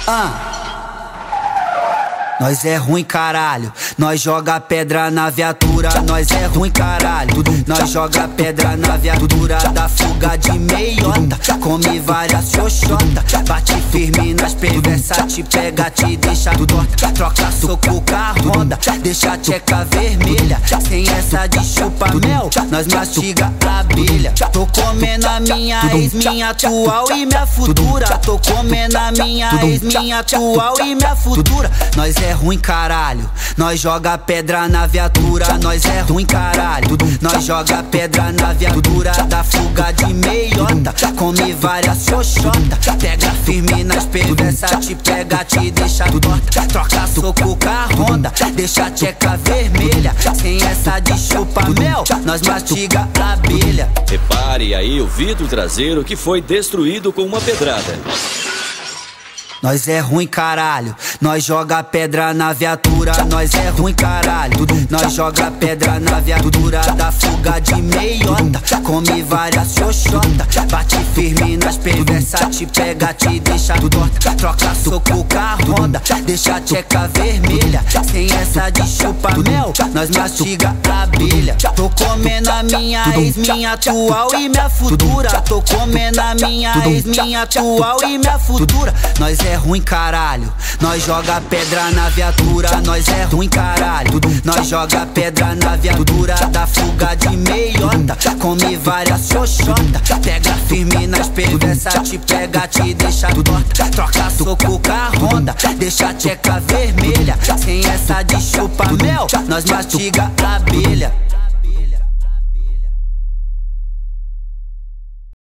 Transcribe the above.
Nós é ruim, caralho. Nós joga pedra na viatura. Nós é ruim, caralho. Nós joga pedra na viatura. Da fuga de meiota. Come várias xoxota. Bate firme nas perversas. Te pega, te deixa torta. Troca soco com a Honda. Deixa a tcheca vermelha. Sem essa de chupa mel, nós mastiga a abelha. Tô comendo a minha ex, minha atual e minha futura. Tô comendo a minha ex, minha atual e minha futura. Nós é ruim, caralho. Nós joga pedra na viatura. Nós é ruim, caralho. Nós joga pedra na viatura. Da fuga de meiota. Come várias xoxota. Pega firme nas perversas. Te pega, te deixa torta. Troca soco com a Honda. Deixa a tcheca vermelha. Sem essa de chupa mel, nós mastiga a abelha. Repare aí o vidro traseiro que foi destruído com uma pedrada. Nós é ruim, caralho. Nós joga pedra na viatura. Nós é ruim, caralho. Nós joga pedra na viatura. Da fuga de meiota. Come várias xoxota. Bate firme nas perversas. Te pega, te deixa torta. Troca soco com a Honda. Deixa a tcheca vermelha. Sem essa de chupa mel, nós mastiga a abelha. Tô comendo a minha ex, minha atual e minha futura. Tô comendo a minha ex, minha atual e minha futura. Nós é ruim, caralho. Nós joga pedra na viatura. Nós é ruim, caralho. Nós joga pedra na viatura. Da fuga de meiota. Come várias xoxota. Pega firme nas perversas. Te pega, te deixa torta. Troca soco com a Honda. Deixa a tcheca vermelha. Sem essa de chupa mel, nós mastiga a abelha.